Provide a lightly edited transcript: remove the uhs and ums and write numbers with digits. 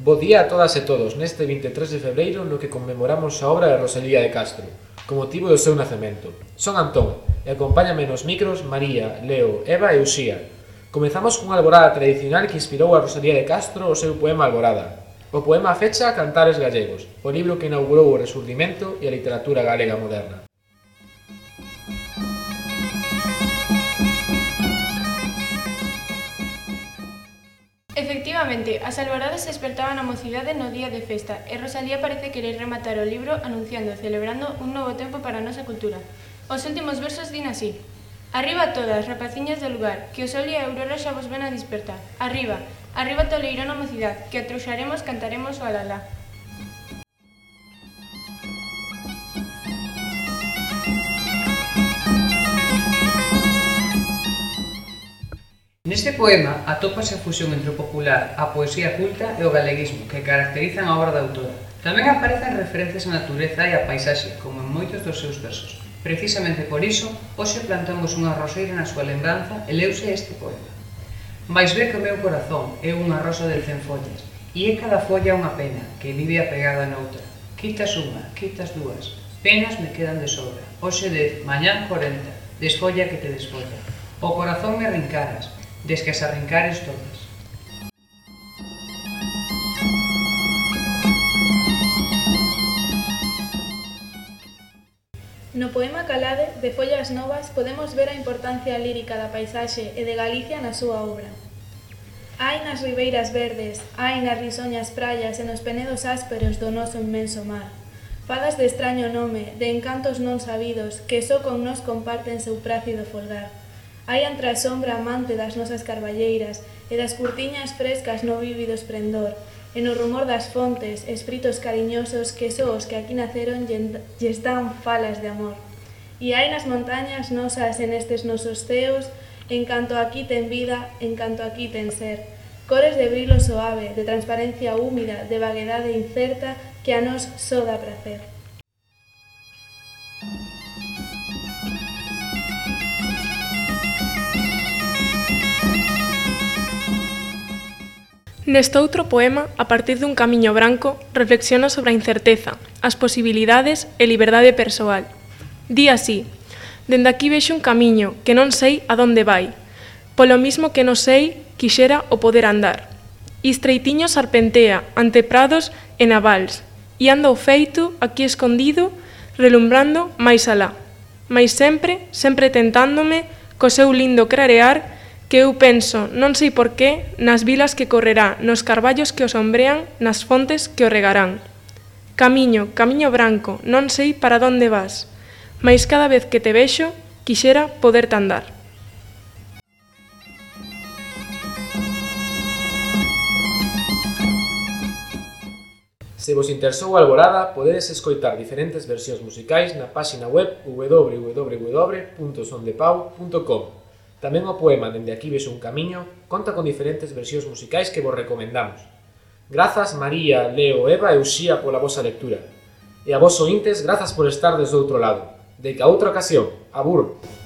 Bo día a todas e todos neste 23 de febreiro no que conmemoramos a obra de Rosalía de Castro, con motivo do seu nacemento. Son Antón e acompáñame nos micros María, Leo, Eva e Uxía. Comezamos cunha alborada tradicional que inspirou a Rosalía de Castro o seu poema Alborada. O poema fecha Cantares Gallegos, o libro que inaugurou o Resurdimento e a literatura galega moderna. Efectivamente, as alboradas despertaban a mocidade no día de festa e Rosalía parece querer rematar o libro anunciando e celebrando un novo tempo para a nosa cultura. Os últimos versos din así: Arriba todas, rapaciñas do lugar, que o sol e a aurora xa vos ven a despertar. Arriba, arriba toleirona mocidade, que atrouxaremos, cantaremos o alalá. Neste poema atópase a fusión entre o popular, a poesía culta e o galeguismo que caracterizan a obra da autora. Tamén aparecen referencias á natureza e á paisaxe, como en moitos dos seus versos. Precisamente por iso, hoxe plantamos unha roseira na súa lembranza e leuse este poema. Vais ver que o meu corazón é unha rosa de 100 follas, e é cada folla unha pena, que vive apegada noutra. Quitas unha, quitas dúas, penas me quedan de sobra. Hoxe 10, mañán 40, desfolla que te desfolla. O corazón me arrincaras, des que as arrincares todas. No poema Calade, de Follas Novas, podemos ver a importancia lírica da paisaxe e de Galicia na súa obra. Hai nas ribeiras verdes, hai nas risoñas praias e nos penedos ásperos do noso inmenso mar. Fadas de extraño nome, de encantos non sabidos, que só con nós comparten seu prácido folgar. Hai entre a sombra amante das nosas carballeiras e das curtiñas frescas no vívido esplendor, e no rumor das fontes, espíritos cariñosos que só os que aquí naceron lles dan falas de amor. E hai nas montañas nosas e nestes nosos ceos, en canto aquí ten vida, en canto aquí ten ser, cores de brilo suave, de transparencia húmida, de vaguedade incerta que a nós só dá prazer. Neste outro poema, a partir dun camiño branco, reflexiona sobre a incerteza, as posibilidades e liberdade persoal. Di así: dende aquí vexo un camiño que non sei a donde vai, polo mismo que non sei, quixera o poder andar. Estreitiño sarpentea ante prados e navals, e anda o feito aquí escondido, relumbrando máis alá. Mais sempre, sempre tentándome, co seu lindo clarear, que eu penso, non sei por qué, nas vilas que correrá, nos carballos que o sombrean, nas fontes que o regarán. Camiño, camiño branco, non sei para donde vas, mais cada vez que te vexo, quixera poderte andar. Se vos interesou a Alborada, podedes escoitar diferentes versións musicais na páxina web www.sondepau.com. Tamén o poema Dende aquí vexo un camiño conta con diferentes versións musicais que vos recomendamos. Grazas María, Leo, Eva e Uxía pola vosa lectura. E a vos ointes, grazas por estar desde outro lado. De que a outra ocasión. Abur!